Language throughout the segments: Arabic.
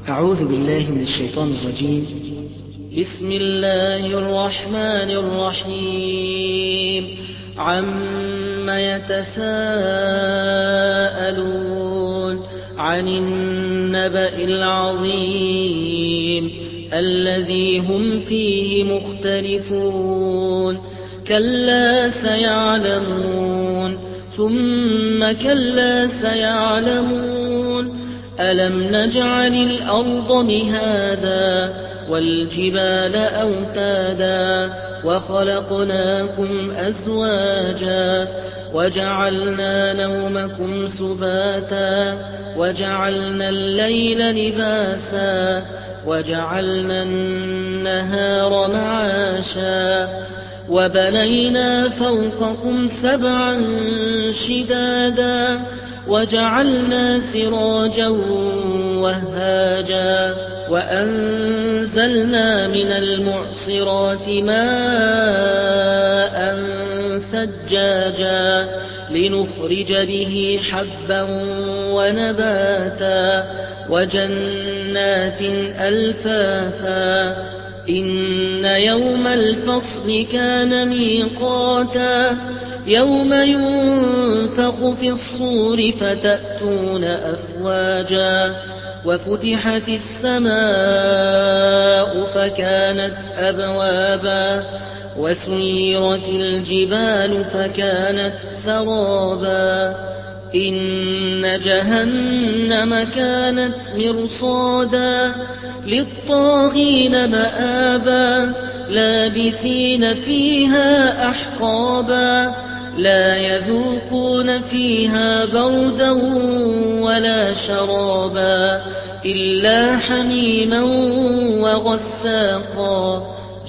أعوذ بالله من الشيطان الرجيم. بسم الله الرحمن الرحيم. عم يتساءلون عن النبأ العظيم الذي هم فيه مختلفون. كلا سيعلمون ثم كلا سيعلمون. ألم نجعل الأرض مهادا والجبال أوتادا وخلقناكم أزواجا وجعلنا نومكم سباتا وجعلنا الليل لباسا وجعلنا النهار معاشا وبنينا فوقكم سبعا شدادا وجعلنا سراجا وهاجا وأنزلنا من المعصرات ماء ثجاجا لنخرج به حبا ونباتا وجنات ألفافا. إن يوم الفصل كان ميقاتا يوم ينفخ في الصور فتأتون أفواجا وفتحت السماء فكانت أبوابا وسيرت الجبال فكانت سرابا. إن جهنم كانت مرصادا للطاغين مآبا لابثين فيها أحقابا لا يذوقون فيها بردا ولا شرابا إلا حميما وغساقا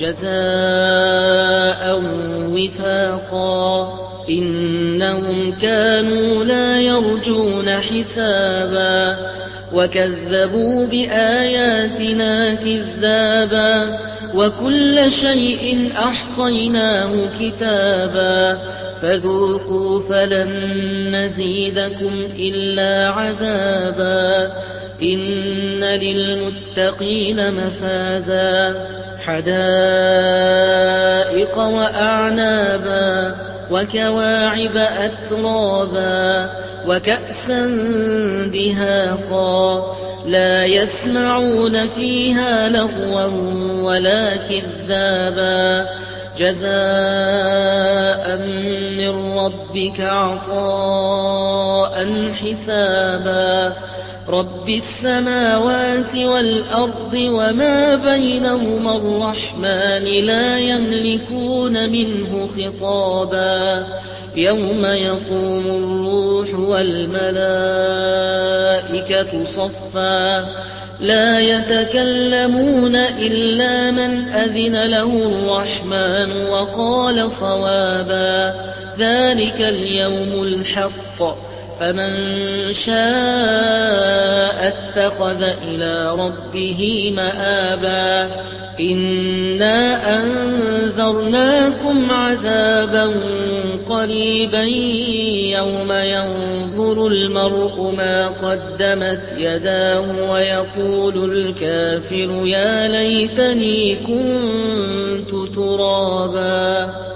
جزاء وفاقا. إنهم كانوا لا يرجون حسابا وكذبوا بآياتنا كذابا وكل شيء أحصيناه كتابا فذوقوا فلن نزيدكم إلا عذابا. إن للمتقين مفازا حدائق وأعنابا وكواعب أترابا وكأسا دهاقا لا يسمعون فيها لغوا ولا كذابا جزاء من ربك عطاء حسابا. رب السماوات والأرض وما بينهما الرحمن لا يملكون منه خطابا. يوم يقوم الروح والملائكة صفا لا يتكلمون إلا من أذن له الرحمن وقال صوابا. ذلك اليوم الحق فمن شاء اتخذ إلى ربه مآبا. إنا أنذرناكم عذابا قريبا يوم ينظر المرء ما قدمت يداه ويقول الكافر يا ليتني كنت ترابا.